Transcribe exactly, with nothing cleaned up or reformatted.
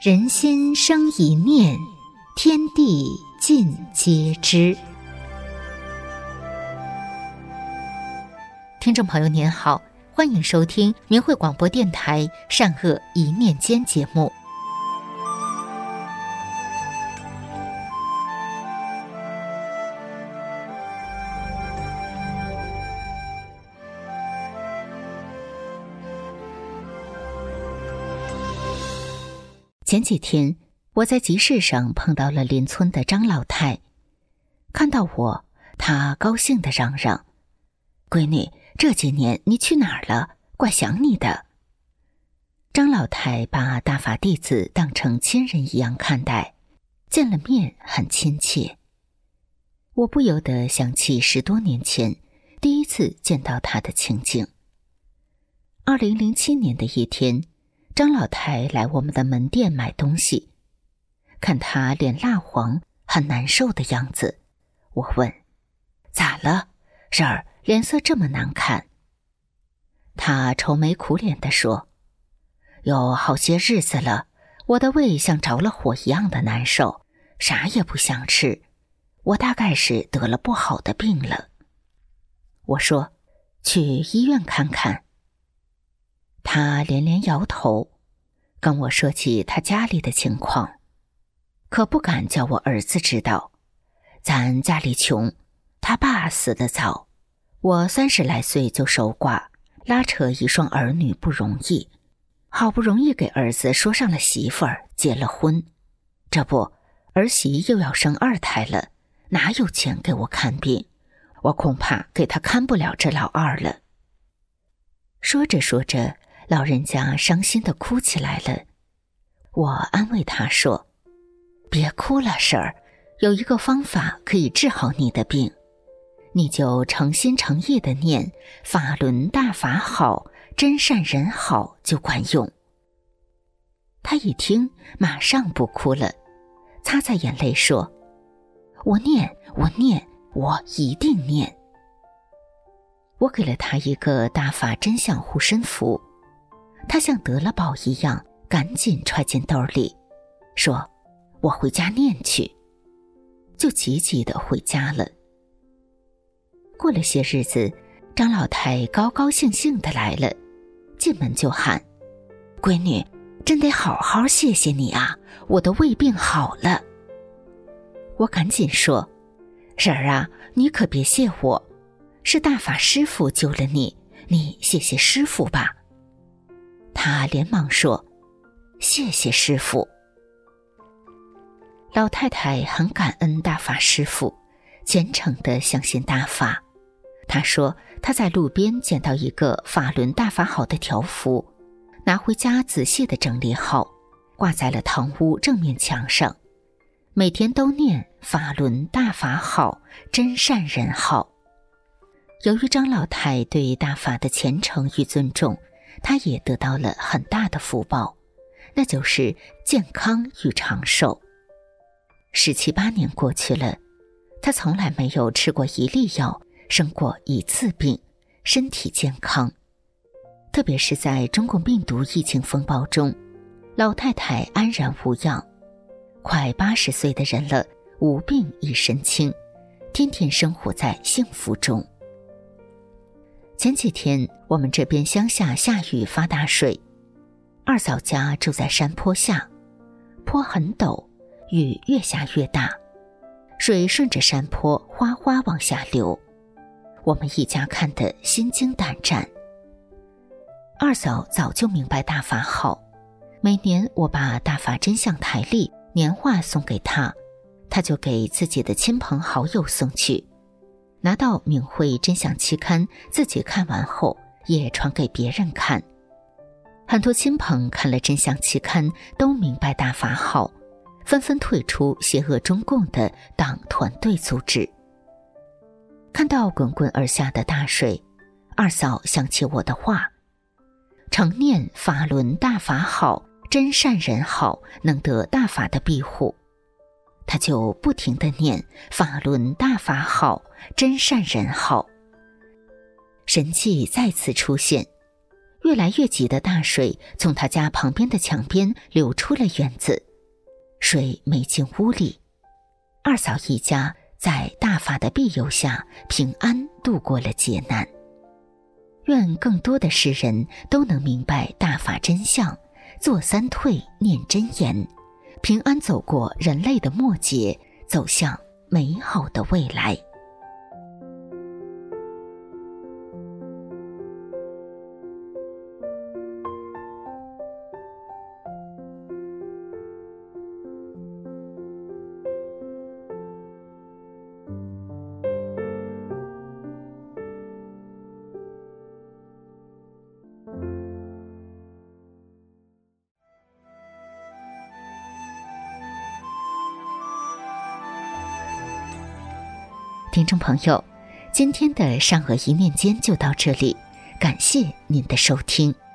人心生一念，天地尽皆知。听众朋友您好，欢迎收听明慧广播电台善恶一念间节目。前几天我在集市上碰到了邻村的张老太，看到我，她高兴地嚷嚷：“闺女，这几年你去哪儿了？怪想你的。”张老太把大法弟子当成亲人一样看待，见了面很亲切。我不由得想起十多年前第一次见到她的情景。二零零七年的一天，张老太来我们的门店买东西，看她脸蜡黄，很难受的样子，我问：“咋了？婶儿，脸色这么难看？”她愁眉苦脸地说：“有好些日子了，我的胃像着了火一样的难受，啥也不想吃，我大概是得了不好的病了。”我说：“去医院看看。”他连连摇头，跟我说起他家里的情况，可不敢叫我儿子知道。咱家里穷，他爸死得早，我三十来岁就守寡，拉扯一双儿女不容易，好不容易给儿子说上了媳妇儿，结了婚，这不，儿媳又要生二胎了，哪有钱给我看病？我恐怕给他看不了这老二了。说着说着，老人家伤心地哭起来了。我安慰他说：“别哭了，婶儿，有一个方法可以治好你的病，你就诚心诚意地念法轮大法好，真善人好就管用。”他一听马上不哭了，擦擦眼泪说：“我念我念我一定念。”我给了他一个大法真相护身符，他像得了宝一样赶紧揣进兜里，说：“我回家念去。”就急急地回家了。过了些日子，张老太高高兴兴地来了，进门就喊：“闺女，真得好好谢谢你啊，我的胃病好了。”我赶紧说：“婶儿啊，你可别谢我，是大法师父救了你，你谢谢师父吧。”他连忙说：“谢谢师父。”老太太很感恩大法师父，虔诚地相信大法。她说她在路边捡到一个法轮大法好的条幅，拿回家仔细地整理好，挂在了堂屋正面墙上，每天都念法轮大法好，真善人好。由于张老太对大法的虔诚与尊重，她也得到了很大的福报，那就是健康与长寿。十七八年过去了，她从来没有吃过一粒药，生过一次病，身体健康。特别是在中共病毒疫情风暴中，老太太安然无恙，快八十岁的人了，无病一身轻，天天生活在幸福中。前几天我们这边乡下下雨发大水，二嫂家住在山坡下，坡很陡，雨越下越大，水顺着山坡哗哗往下流，我们一家看得心惊胆战。二嫂早就明白大法好，每年我把大法真相台历年画送给她，她就给自己的亲朋好友送去，拿到明慧真相期刊，自己看完后也传给别人看。很多亲朋看了真相期刊都明白大法好，纷纷退出邪恶中共的党团队组织。看到滚滚而下的大水，二嫂想起我的话：常念法轮大法好，真善人好，能得大法的庇护。他就不停地念法轮大法好，真善人好。神迹再次出现，越越来越急的大水从他家旁边的墙边流出了院子，水没进屋里。二嫂一家在大法的庇佑下平安度过了劫难。愿更多的世人都能明白大法真相，做三退，念真言，平安走过人类的末劫，走向美好的未来。听众朋友，今天的善恶一念间就到这里，感谢您的收听。